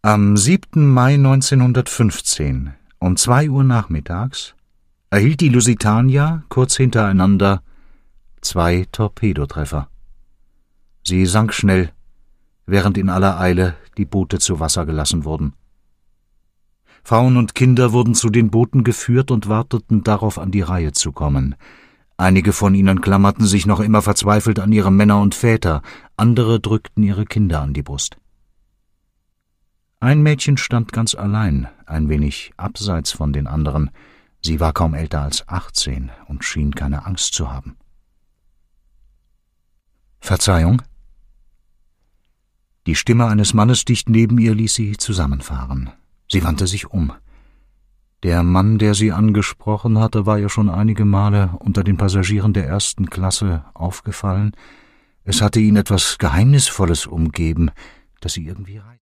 Am 7. Mai 1915 um 2 Uhr nachmittags erhielt die Lusitania kurz hintereinander 2 Torpedotreffer. Sie sank schnell, während in aller Eile die Boote zu Wasser gelassen wurden. Frauen und Kinder wurden zu den Booten geführt und warteten darauf, an die Reihe zu kommen. Einige von ihnen klammerten sich noch immer verzweifelt an ihre Männer und Väter, andere drückten ihre Kinder an die Brust. Ein Mädchen stand ganz allein, ein wenig abseits von den anderen. Sie war kaum älter als 18 und schien keine Angst zu haben. »Verzeihung?« Die Stimme eines Mannes dicht neben ihr ließ sie zusammenfahren. Sie wandte sich um. Der Mann, der sie angesprochen hatte, war ihr schon einige Male unter den Passagieren der 1. Klasse aufgefallen. Es hatte ihn etwas Geheimnisvolles umgeben, das sie irgendwie